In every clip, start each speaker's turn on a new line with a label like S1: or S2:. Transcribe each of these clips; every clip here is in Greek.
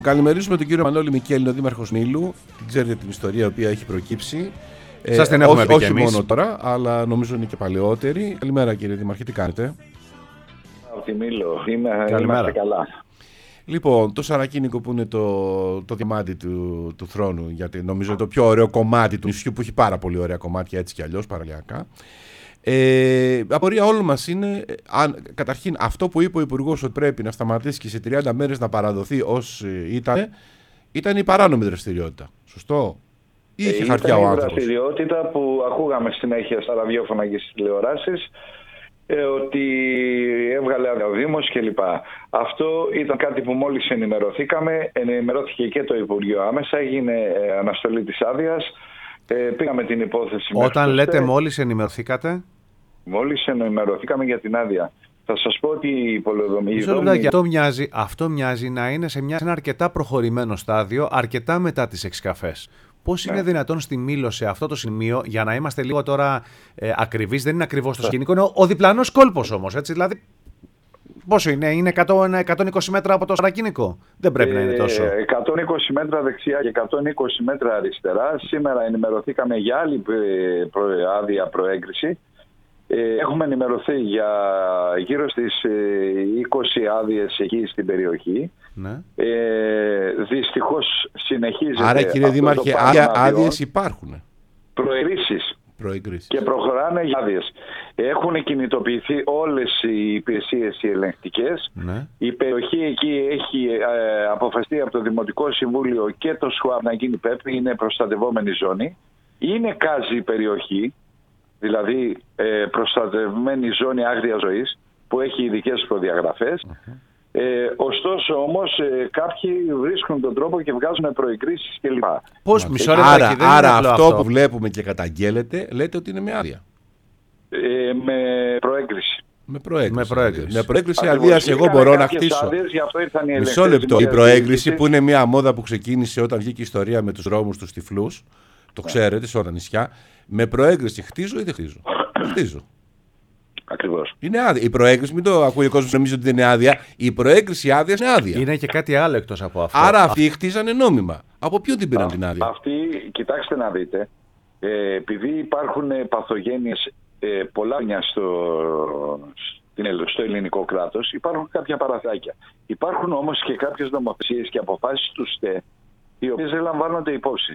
S1: Καλημερίζουμε τον κύριο Μανώλη Μικέλη, ο δήμαρχος Μήλου. Την ξέρετε την ιστορία η οποία έχει προκύψει.
S2: Σας την έχουμε πει και
S1: όχι
S2: εμείς.
S1: μόνο τώρα, αλλά νομίζω είναι και παλαιότερη. Καλημέρα κύριε Δήμαρχε, τι κάνετε?
S3: Από τη Μήλο, είμαστε καλά.
S1: Λοιπόν, το Σαρακίνικο που είναι το διαμάντι του θρόνου, γιατί νομίζω το πιο ωραίο κομμάτι του νησιού που έχει πάρα πολύ ωραία κομμάτια έτσι κι αλλιώς παραλιακά. Απορία όλων μας είναι, καταρχήν αυτό που είπε ο Υπουργός ότι πρέπει να σταματήσει και σε 30 μέρες να παραδοθεί ως ήταν η παράνομη δραστηριότητα. Σωστό? Ή είχε χαρτιά ο άνθρωπος?
S3: Ήταν η δραστηριότητα που ακούγαμε συνέχεια στα ραδιόφωνα και στις τηλεοράσεις, ότι έβγαλε ο Δήμος κλπ. Αυτό ήταν κάτι που μόλις ενημερώθηκε και το Υπουργείο άμεσα, έγινε αναστολή της άδειας, πήγαμε την υπόθεση.
S2: Όταν λέτε μόλις ενημερωθήκατε?
S3: Μόλις ενημερωθήκαμε για την άδεια. Θα σας πω ότι η πολεοδομία...
S2: Αυτό μοιάζει να είναι σε ένα αρκετά προχωρημένο στάδιο, αρκετά μετά τις 6 καφές. Πώς είναι δυνατόν στη Μήλο σε αυτό το σημείο, για να είμαστε λίγο τώρα ακριβείς, δεν είναι ακριβώς το σκηνικό, είναι ο διπλανός κόλπος όμως, έτσι, δηλαδή πόσο είναι 120 μέτρα από το Σαρακίνικο, δεν πρέπει να είναι τόσο.
S3: 120 μέτρα δεξιά και 120 μέτρα αριστερά, σήμερα ενημερωθήκαμε για άλλη άδεια προέγκριση. Έχουμε ενημερωθεί για γύρω στις 20 άδειες εκεί στην περιοχή.
S1: Ναι.
S3: Δυστυχώς συνεχίζεται.
S1: Άρα κύριε Δήμαρχε, άδειες υπάρχουν.
S3: Προεκρίσεις. Και προχωράνε για άδειες. Έχουν κινητοποιηθεί όλες οι υπηρεσίες οι ελεγκτικές.
S1: Ναι.
S3: Η περιοχή εκεί έχει αποφασιστεί από το Δημοτικό Συμβούλιο και το ΣΟΑΠ να γίνει ΠΕΠ, είναι προστατευόμενη ζώνη. Είναι κάζη η περιοχή, δηλαδή προστατευμένη ζώνη άγριας ζωής που έχει ειδικές προδιαγραφές. Ωστόσο όμως κάποιοι βρίσκουν τον τρόπο και βγάζουν προεκρίσεις κλπ.
S2: Πώς
S1: Άρα αυτό που βλέπουμε και καταγγέλλεται λέτε ότι είναι με άδεια.
S3: Με προέγκριση.
S1: Με προέγκριση αδείας εγώ μπορώ να χτίσω. Μισό λεπτό. Η προέγκριση που είναι μια μόδα που ξεκίνησε όταν βγήκε η ιστορία με τους δρόμους τους τυφλούς. Το ξέρετε σε όλα τα νησιά. Με προέγκριση χτίζω ή δεν χτίζω? Χτίζω.
S3: Ακριβώς.
S1: Είναι άδεια. Η προέγκριση, μην το ακούει ο κόσμος, νομίζει ότι δεν είναι άδεια. Η προέγκριση άδεια είναι άδεια.
S2: Είναι και κάτι άλλο εκτός από αυτό.
S1: Άρα αυτοί χτίζανε νόμιμα. Από ποιον την πήραν την άδεια?
S3: Αυτοί, κοιτάξτε να δείτε, επειδή υπάρχουν παθογένειες πολλά χρόνια στο ελληνικό κράτος, υπάρχουν κάποια παραθάκια. Υπάρχουν όμως και κάποιες νομοθεσίες και αποφάσεις του ΣΤΕ, οι οποίες δεν λαμβάνονται υπόψη.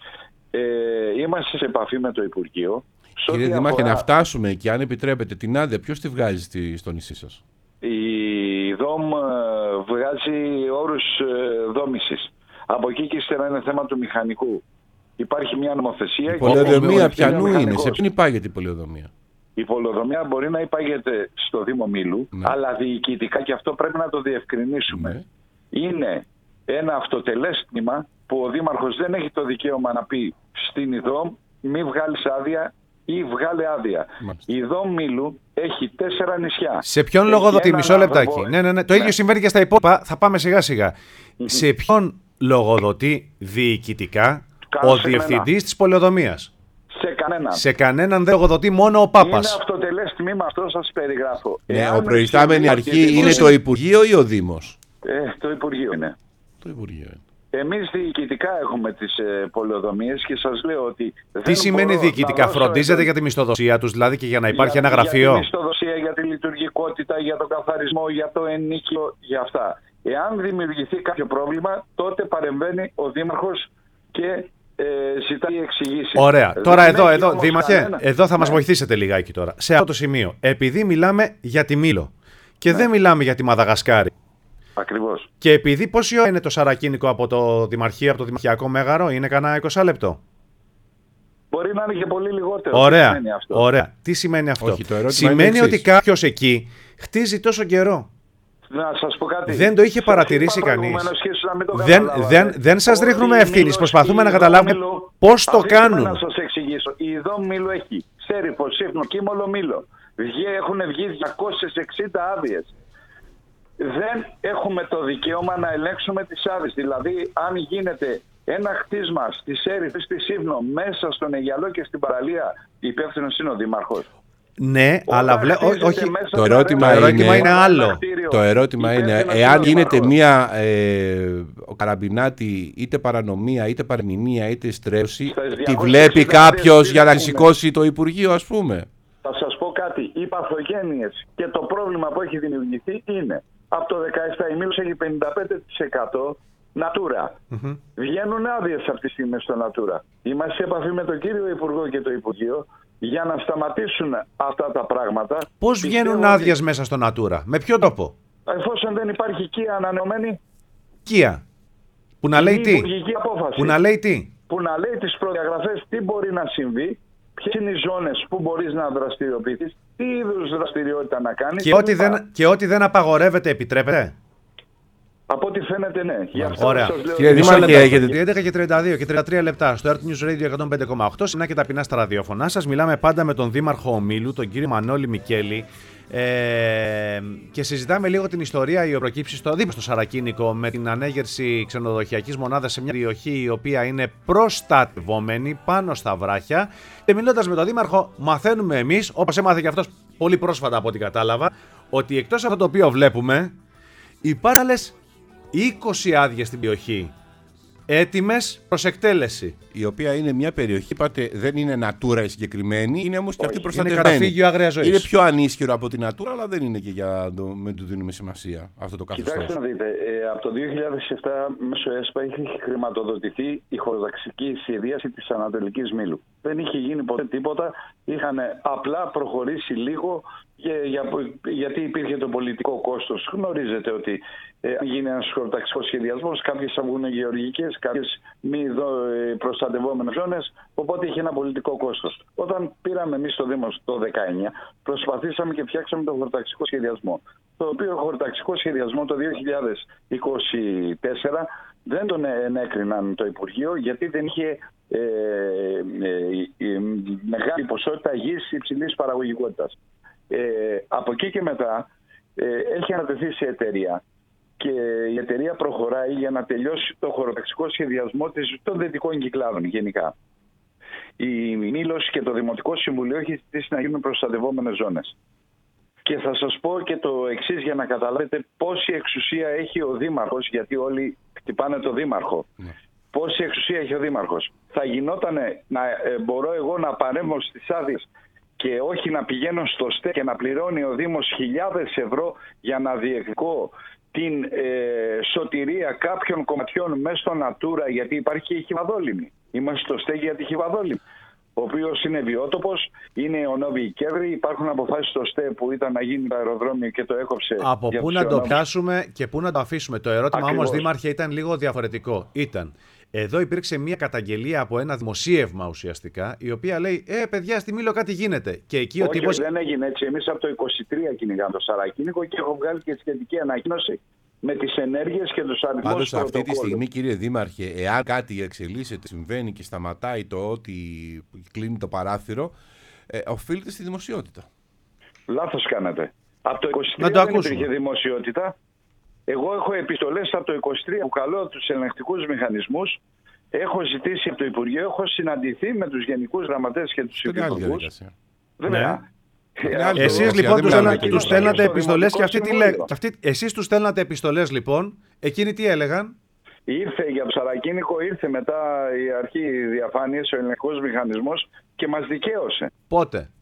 S3: Είμαστε σε επαφή με το Υπουργείο.
S1: Κύριε Δήμαρχε, να φτάσουμε εκεί, αν επιτρέπετε, την άδεια ποιος τη βγάζει στο νησί σας?
S3: Η ΔΟΜ βγάζει όρους δόμησης. Από εκεί και ύστερα είναι θέμα του μηχανικού. Υπάρχει μια νομοθεσία.
S1: Η πολεοδομία ποιανού είναι? Σε ποιον υπάγεται η πολεοδομία?
S3: Η πολεοδομία μπορεί να υπάγεται στο Δήμο Μήλου, αλλά διοικητικά, και αυτό πρέπει να το διευκρινίσουμε, είναι ένα αυτοτελές τμήμα που ο Δήμαρχος δεν έχει το δικαίωμα να πει στην ΙΔΟΜ μη βγάλεις άδεια ή βγάλε άδεια. Η ΔΟΜ Μήλου έχει 4 νησιά.
S2: Σε ποιον λογοδοτεί? Μισό λεπτάκι. Ναι. Το ίδιο συμβαίνει και στα υπόλοιπα. Θα πάμε σιγά σιγά. Σε ποιον λογοδοτεί διοικητικά ο διευθυντής της πολεοδομίας? Σε κανέναν δεν λογοδοτεί, μόνο ο Πάπας.
S3: Είναι αυτοτελές τμήμα, αυτό σας περιγράφω.
S1: Ο προϊστάμενη αρχή είναι το Υπουργείο ή ο Δήμος?
S3: Το Υπουργείο είναι.
S1: Το Υπουργείο είναι.
S3: Εμείς διοικητικά έχουμε τις πολεοδομίες και σας λέω ότι...
S2: Τι σημαίνει διοικητικά? Φροντίζετε για τη μισθοδοσία τους, δηλαδή, και για να υπάρχει ένα γραφείο?
S3: Για τη μισθοδοσία, για τη λειτουργικότητα, για τον καθαρισμό, για το ενίκιο, για αυτά. Εάν δημιουργηθεί κάποιο πρόβλημα, τότε παρεμβαίνει ο Δήμαρχος και ζητάει εξηγήσεις.
S2: Ωραία. Τώρα εδώ Δήμαρχε, εδώ θα μας βοηθήσετε λιγάκι τώρα. Σε αυτό το σημείο, επειδή μιλάμε για τη Μήλο και δεν μιλάμε για τη Μαδαγασκάρη.
S3: Ακριβώς.
S2: Και επειδή πόση ώρα είναι το Σαρακίνικο από το Δημαρχείο, από το Δημαρχιακό Μέγαρο, είναι κανένα 20 λεπτό?
S3: Μπορεί να είναι και πολύ λιγότερο.
S2: Ωραία. Τι σημαίνει αυτό?
S1: Όχι,
S2: σημαίνει ότι κάποιος εκεί χτίζει τόσο καιρό.
S3: Να σας πω κάτι.
S2: Δεν το είχε παρατηρήσει κανείς. Δεν σας ρίχνουμε ευθύνης. Προσπαθούμε να καταλάβουμε πώς το κάνουν.
S3: Να σας εξηγήσω. Η ΔΟΜ Μήλου έχει Σέριφο, Σύφνο, Κίμολο, Μήλο. Έχουν βγει 260 άδειες. Δεν έχουμε το δικαίωμα να ελέγξουμε τις άδειες. Δηλαδή, αν γίνεται ένα χτίσμα στη Σέριφ ή στη Σύφνο μέσα στον Αιγιαλό και στην παραλία, υπεύθυνος είναι ο Δήμαρχος.
S2: Ναι, αλλά όχι.
S1: Το ερώτημα είναι
S2: άλλο.
S1: Το ερώτημα είναι, εάν γίνεται μια καραμπινάτη, είτε παρανομία, είτε παρεμηνία, είτε στρέψη, τη βλέπει κάποιος για να σηκώσει το Υπουργείο, ας πούμε.
S3: Θα σας πω κάτι. Οι παθογένειες και το πρόβλημα που έχει δημιουργηθεί είναι από το 17 η Μήλος έχει 55% Natura. Βγαίνουν άδειες αυτή τη στιγμή στο Natura. Είμαστε σε επαφή με τον κύριο Υπουργό και το Υπουργείο για να σταματήσουν αυτά τα πράγματα.
S2: Πώς βγαίνουν άδειες μέσα στο Natura, με ποιο τρόπο?
S3: Εφόσον δεν υπάρχει οικία ανανεωμένη.
S2: Οικία. Που να λέει τι?
S3: Απόφαση.
S2: Που να λέει τι?
S3: Που να λέει τις προδιαγραφές, τι μπορεί να συμβεί, ποιες είναι οι ζώνες που μπορείς να δραστηριοποιηθείς, τι είδους δραστηριότητα να κάνεις.
S2: Και ό,τι δεν απαγορεύεται επιτρέπεται.
S3: Από ό,τι φαίνεται, ναι.
S2: Ωραία.
S1: Κύριε Δήμαρχε, έχετε
S2: 11 και 32 και 33 λεπτά στο Earth News Radio 105,8. Συχνά και ταπεινά στα ραδιόφωνά σας. Μιλάμε πάντα με τον Δήμαρχο Ομίλου, τον κύριο Μανώλη Μικέλη. Και συζητάμε λίγο την ιστορία η οποία προκύψει στο δίπλα στο Σαρακίνικο με την ανέγερση ξενοδοχειακής μονάδας σε μια περιοχή η οποία είναι προστατευόμενη πάνω στα βράχια. Και μιλώντας με τον Δήμαρχο, μαθαίνουμε εμείς, όπως έμαθε και αυτός πολύ πρόσφατα από ό,τι κατάλαβα, ότι εκτός από το οποίο βλέπουμε, υπάρχουν άλλες 20 άδειες στην περιοχή, έτοιμες προς εκτέλεση.
S1: Η οποία είναι μια περιοχή, είπατε, δεν είναι Natura η συγκεκριμένη, είναι όμως και αυτή προστατευμένη.
S2: Είναι καταφύγιο άγριας ζωής.
S1: Είναι πιο ανίσχυρο από την Natura, αλλά δεν είναι και για με του δίνουμε σημασία αυτό το καθεστώς.
S3: Κοιτάξτε να δείτε, από το 2007 μέσω ΕΣΠΑ είχε χρηματοδοτηθεί η χωροταξική σχεδίαση της Ανατολικής Μήλου. Δεν είχε γίνει ποτέ τίποτα, είχαν απλά προχωρήσει λίγο γιατί υπήρχε το πολιτικό κόστος. Γνωρίζετε ότι αν γίνει ένας χωροταξικός σχεδιασμός, κάποιες θα βγουν γεωργικές, κάποιες μη προστατευόμενες ζώνες, οπότε είχε ένα πολιτικό κόστος. Όταν πήραμε εμείς το Δήμο το 2019, προσπαθήσαμε και φτιάξαμε τον χωροταξικό σχεδιασμό. Το οποίο χωροταξικό σχεδιασμό το 2024 δεν τον ενέκριναν το Υπουργείο, γιατί δεν είχε μεγάλη ποσότητα γης υψηλής παραγωγικότητας. Από εκεί και μετά έχει ανατεθεί σε εταιρεία και η εταιρεία προχωράει για να τελειώσει το χωροταξικό σχεδιασμό των δυτικών κυκλάδων γενικά. Η Μήλος και το Δημοτικό Συμβουλίο έχει ζητήσει να γίνουν προστατευόμενες ζώνες. Και θα σας πω και το εξής για να καταλάβετε πόση εξουσία έχει ο Δήμαρχος, γιατί όλοι χτυπάνε το Δήμαρχο. Πόση εξουσία έχει ο Δήμαρχος. Θα γινόταν να μπορώ εγώ να παρέμβω στις άδειες και όχι να πηγαίνω στο ΣΤΕ και να πληρώνει ο Δήμος χιλιάδες ευρώ για να διεκδικώ την σωτηρία κάποιων κομματιών μέσα στο Natura, γιατί υπάρχει η Χιβαδόλυμη. Είμαστε στο ΣΤΕ για τη Χιβαδόλυμη, ο οποίος είναι βιότοπος, είναι ο Νόβι Κέδρη. Υπάρχουν αποφάσεις στο ΣΤΕ που ήταν να γίνει το αεροδρόμιο και το έκοψε.
S2: Από πού να το πιάσουμε και πού να το αφήσουμε. Το ερώτημα όμως, Δήμαρχε, ήταν λίγο διαφορετικό. Εδώ υπήρξε μια καταγγελία από ένα δημοσίευμα ουσιαστικά, η οποία λέει: παιδιά, στη Μήλο κάτι γίνεται. Και εκεί
S3: όχι, δεν έγινε έτσι. Εμείς από το 23 κυνηγάμε το Σαρακίνικο και έχω βγάλει και σχετική ανακοίνωση με τις ενέργειες και τους αριθμούς.
S1: Πάντως αυτή τη στιγμή, κύριε Δήμαρχε, εάν κάτι εξελίσσεται, συμβαίνει και σταματάει το ότι κλείνει το παράθυρο, οφείλεται στη δημοσιότητα.
S3: Λάθος κάνετε. Από το 23 δεν υπήρχε δημοσιότητα. Εγώ έχω επιστολές από το 23 που καλώ τους ελεγκτικούς μηχανισμούς. Έχω ζητήσει από το Υπουργείο, έχω συναντηθεί με τους γενικούς γραμματές και τους υπουργούς. Βέβαια.
S2: Εσείς λοιπόν τους στέλνατε επιστολές και αυτοί τι λέγανε? Εσείς τους στέλνατε επιστολές λοιπόν, εκείνοι τι έλεγαν?
S3: Ήρθε για το Σαρακίνικο, ήρθε μετά η αρχή διαφάνειας, ο ελεγκτικός μηχανισμός και μας δικαίωσε.
S2: Πότε?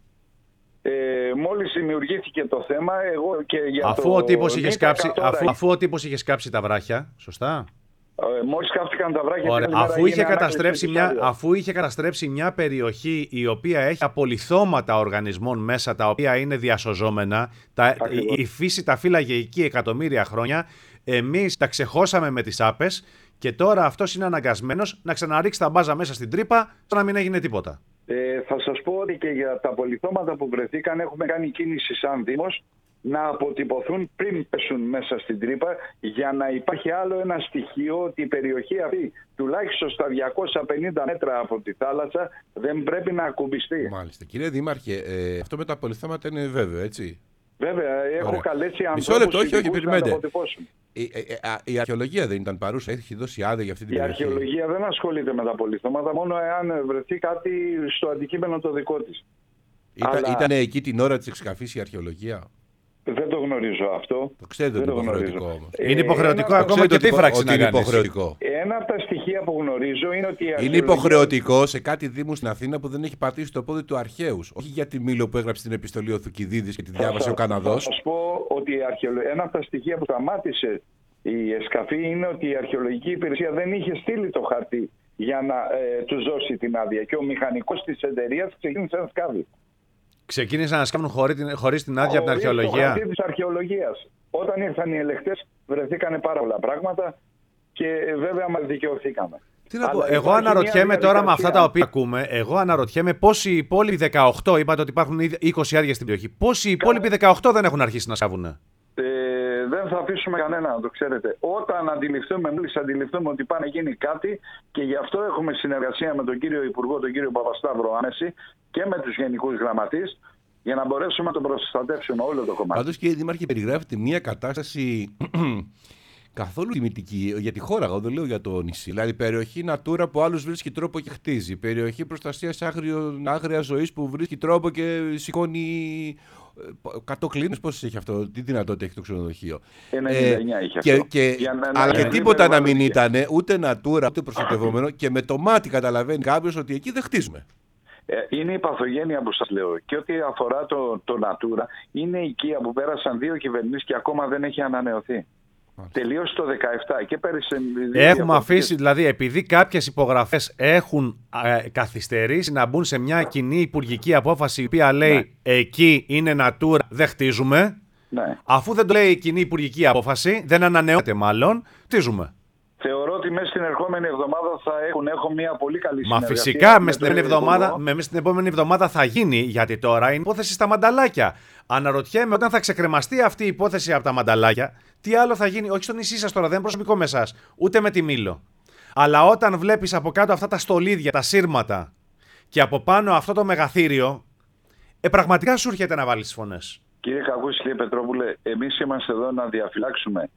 S3: Μόλις δημιουργήθηκε το θέμα, εγώ και για
S2: αφού ο τύπος είχε σκάψει τα βράχια, σωστά?
S3: Μόλις σκάφτηκαν τα βράχια.
S2: Ωραία. Αφού είχε καταστρέψει μια περιοχή η οποία έχει απολιθώματα οργανισμών μέσα, τα οποία είναι διασωζόμενα, η φύση τα φύλαγε εκεί εκατομμύρια χρόνια, εμείς τα ξεχώσαμε με τις άπες και τώρα αυτός είναι αναγκασμένος να ξαναρίξει τα μπάζα μέσα στην τρύπα, να μην έγινε τίποτα.
S3: Θα σας πω ότι και για τα απολιθώματα που βρεθήκαν έχουμε κάνει κίνηση σαν Δήμος να αποτυπωθούν πριν πέσουν μέσα στην τρύπα, για να υπάρχει άλλο ένα στοιχείο ότι η περιοχή αυτή τουλάχιστον στα 250 μέτρα από τη θάλασσα δεν πρέπει να ακουμπιστεί.
S1: Μάλιστα. Κύριε Δήμαρχε, αυτό με τα απολιθώματα είναι βέβαιο, έτσι?
S3: Βέβαια, έχω καλέσει ανθρώπους.
S1: Μισό λεπτό, όχι, περιμένετε. Η αρχαιολογία δεν ήταν παρούσα, έχει δώσει άδεια για αυτή την περιοχή?
S3: Η αρχαιολογία δεν ασχολείται με τα απολιθώματα, μόνο εάν βρεθεί κάτι στο αντικείμενο το δικό της.
S1: Ήταν εκεί την ώρα της εξκαφής η αρχαιολογία.
S3: Δεν το γνωρίζω αυτό.
S1: Το ξέρετε ότι είναι υποχρεωτικό όμως.
S2: Είναι υποχρεωτικό ακόμα και δίφραξη να κάνεις.
S1: Υποχρεωτικό.
S3: Ένα από τα στοιχεία που γνωρίζω είναι ότι
S1: είναι υποχρεωτικό σε κάτι δήμου στην Αθήνα που δεν έχει πατήσει το πόδι του αρχαίους. Όχι για τη Μήλο που έγραψε την επιστολή ο Θουκυδίδης και τη διάβασε ο Καναδός.
S3: Θα σας πω ότι ένα από τα στοιχεία που σταμάτησε η εσκαφή είναι ότι η αρχαιολογική υπηρεσία δεν είχε στείλει το χαρτί για να τους δώσει την άδεια. Και ο μηχανικός της εταιρείας ξεκίνησε να σκάβει.
S2: Ξεκίνησαν να σκάβουν χωρίς την άδεια από την αρχαιολογία.
S3: Το χαρτί της αρχαιολογίας. Όταν ήρθαν οι ελεγκτές βρεθήκανε πάρα πολλά πράγματα και βέβαια μας δικαιωθήκαμε.
S2: Τι να πω, εγώ αναρωτιέμαι τώρα με αυτά τα οποία ακούμε, εγώ αναρωτιέμαι πόσοι οι υπόλοιποι 18, είπατε ότι υπάρχουν 20 άδειες στην περιοχή, πόσοι οι υπόλοιποι 18 δεν έχουν αρχίσει να σκάβουν.
S3: Δεν θα αφήσουμε κανένα να το ξέρετε. Όταν αντιληφθούμε ότι πάει να γίνει κάτι, και γι' αυτό έχουμε συνεργασία με τον κύριο Υπουργό, τον κύριο Παπασταύρο άμεση, και με τους γενικούς γραμματείς, για να μπορέσουμε να τον προστατεύσουμε όλο το κομμάτι.
S1: Πάντως, κύριε Δήμαρχε, περιγράφεται μια κατάσταση καθόλου τιμητική για τη χώρα, εγώ δεν λέω για το νησί. Δηλαδή, περιοχή Natura που άλλους βρίσκει τρόπο και χτίζει. Περιοχή προστασίας άγριας ζωής που βρίσκει τρόπο και σηκώνει 100 κλίνες. Πώς έχει αυτό, τι δυνατότητα έχει το ξενοδοχείο.
S3: 99 είχε αυτό.
S1: Αλλά και τίποτα να μην ήταν, ούτε Natura, ούτε προστατευόμενο, και με το μάτι καταλαβαίνει κάποιος ότι εκεί δεν χτίζουμε.
S3: Είναι η παθογένεια που σας λέω. Και ό,τι αφορά το Natura, είναι οικία που πέρασαν 2 κυβερνήσεις και ακόμα δεν έχει ανανεωθεί. Τελείωσε το 2017 και πέρυσι.
S2: Έχουμε αφήσει, δηλαδή, επειδή κάποιες υπογραφές έχουν καθυστερήσει να μπουν σε μια κοινή υπουργική απόφαση, η οποία λέει εκεί είναι Natura, δεν χτίζουμε.
S3: Ναι.
S2: Αφού δεν το λέει η κοινή υπουργική απόφαση, δεν ανανεώνεται μάλλον, χτίζουμε.
S3: Θεωρώ ότι μέσα στην ερχόμενη εβδομάδα θα έχω μια πολύ καλή συνεργασία.
S2: Μα φυσικά μέσα στην επόμενη εβδομάδα θα γίνει, γιατί τώρα είναι υπόθεση στα μανταλάκια. Αναρωτιέμαι, όταν θα ξεκρεμαστεί αυτή η υπόθεση από τα μανταλάκια, τι άλλο θα γίνει, όχι στο νησί σας τώρα, δεν είναι προσωπικό με εσάς, ούτε με τη Μήλο. Αλλά όταν βλέπεις από κάτω αυτά τα στολίδια, τα σύρματα και από πάνω αυτό το μεγαθύριο, πραγματικά σου έρχεται να βάλεις τις φωνές.
S3: Κύριε Κακούση, κύριε Πετρόπουλε, εμείς είμαστε εδώ να διαφυλάξουμε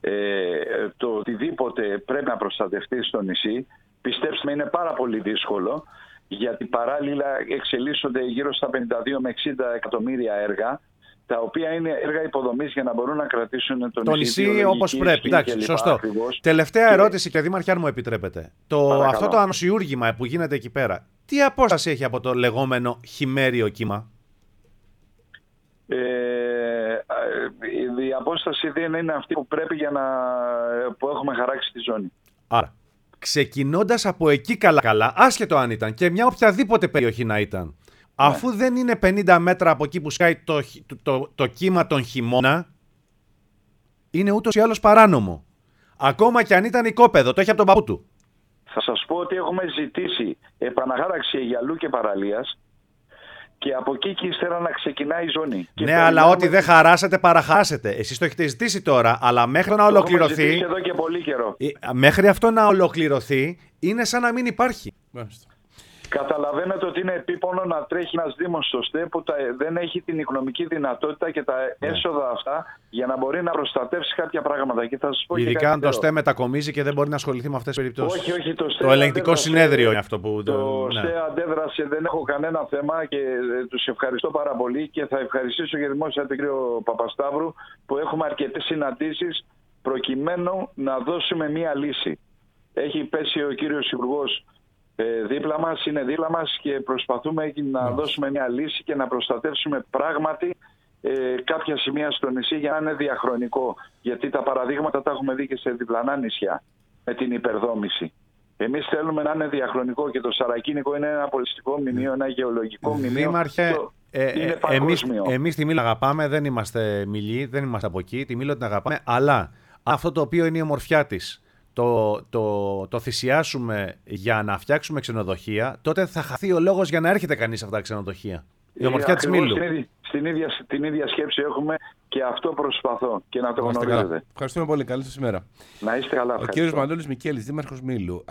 S3: το οτιδήποτε πρέπει να προστατευτεί στο νησί. Πιστέψτε με, είναι πάρα πολύ δύσκολο, γιατί παράλληλα εξελίσσονται γύρω στα 52 με 60 εκατομμύρια έργα, τα οποία είναι έργα υποδομής για να μπορούν να κρατήσουν το
S2: νησί όπως πρέπει. Εντάξει, σωστό.
S3: Ακριβώς.
S2: Τελευταία ερώτηση, και Δήμαρχε, αν μου επιτρέπετε. Αυτό το ανοσιούργημα που γίνεται εκεί πέρα, τι απόσταση έχει από το λεγόμενο χειμέριο κύμα?
S3: Η απόσταση δεν είναι αυτή που πρέπει που έχουμε χαράξει τη ζώνη.
S2: Άρα, ξεκινώντας από εκεί καλά, άσχετο αν ήταν και μια οποιαδήποτε περιοχή να ήταν, αφού δεν είναι 50 μέτρα από εκεί που σκάει το κύμα τον χειμώνα, είναι ούτως ή άλλως παράνομο. Ακόμα και αν ήταν οικόπεδο, το έχει από τον παππού του.
S3: Θα σας πω ότι έχουμε ζητήσει επαναχάραξη Αιγιαλού και παραλίας, και από εκεί και ύστερα να ξεκινάει η ζώνη.
S2: Ναι, αλλά ό,τι δεν χαράσετε, παραχάσετε. Εσείς το έχετε ζητήσει τώρα, αλλά μέχρι να ολοκληρωθεί.
S3: Το έχουμε ζητήσει εδώ και πολύ καιρό.
S2: Μέχρι αυτό να ολοκληρωθεί, είναι σαν να μην υπάρχει.
S3: Καταλαβαίνετε ότι είναι επίπονο να τρέχει ένας δήμος στο ΣΤΕ που δεν έχει την οικονομική δυνατότητα και τα έσοδα αυτά για να μπορεί να προστατεύσει κάποια πράγματα. Και θα σας πω,
S2: ειδικά αν το ΣΤΕ μετακομίζει και δεν μπορεί να ασχοληθεί με αυτές τις περιπτώσεις.
S3: Όχι,
S2: το ελεγκτικό συνέδριο είναι αυτό που.
S3: Το ΣΤΕ αντέδρασε, δεν έχω κανένα θέμα και τους ευχαριστώ πάρα πολύ, και θα ευχαριστήσω και δημόσια τον κύριο Παπασταύρου που έχουμε αρκετές συναντήσεις προκειμένου να δώσουμε μία λύση. Έχει πέσει ο κύριος Υπουργός δίπλα μας, είναι δίπλα μας, και προσπαθούμε να δώσουμε μια λύση και να προστατεύσουμε πράγματι κάποια σημεία στο νησί για να είναι διαχρονικό. Γιατί τα παραδείγματα τα έχουμε δει και σε διπλανά νησιά με την υπερδόμηση. Εμείς θέλουμε να είναι διαχρονικό, και το Σαρακίνικο είναι ένα πολιτιστικό μνημείο, ένα γεωλογικό μνημείο.
S2: Δήμαρχε,
S3: είναι παγκόσμιο.
S2: Εμείς τη Μήλο αγαπάμε, δεν είμαστε Μιλοί, δεν είμαστε από εκεί, τη Μήλο την αγαπάμε, αλλά αυτό το οποίο είναι η ομορφιά της, το θυσιάσουμε για να φτιάξουμε ξενοδοχεία, τότε θα χαθεί ο λόγος για να έρχεται κανείς σε αυτά τα ξενοδοχεία. Η ομορφιά της Μήλου.
S3: Την ίδια σκέψη έχουμε, και αυτό προσπαθώ και να το γνωρίζετε.
S1: Ευχαριστούμε πολύ. Καλή σας ημέρα.
S3: Να είστε καλά.
S1: Ο κύριος Μανώλης Μικέλης, Δήμαρχος Μήλου.